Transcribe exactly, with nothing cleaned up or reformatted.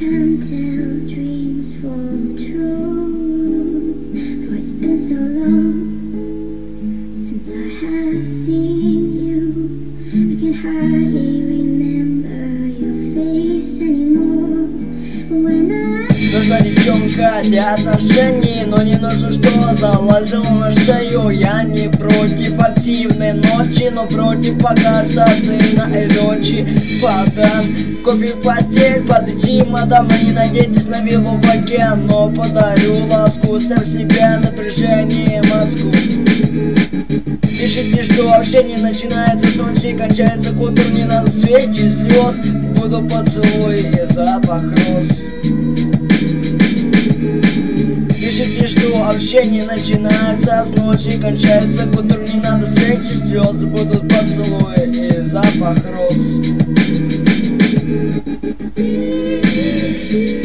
can tell dreams fall true. For it's been so long since I have seen you. I can hardly remember your face anymore. But when I Нужна девчонка для отношений, но не нужно, что заложил на шею. Я не против активной ночи, но против покажа сына и дочи. Подам кофе в постель, подойти, мадам, но не надейтесь на виллу в океан. Но подарю ласку, ставь себя напряжение мозгу. Пишите, что общение начинается с ночи, кончается к утру, не надо свечи, слез. Буду поцелуй и запах роз. Пишите, что общение начинается с ночи, кончается к утру, не надо свечи, слезы, будут поцелуи и запах роз.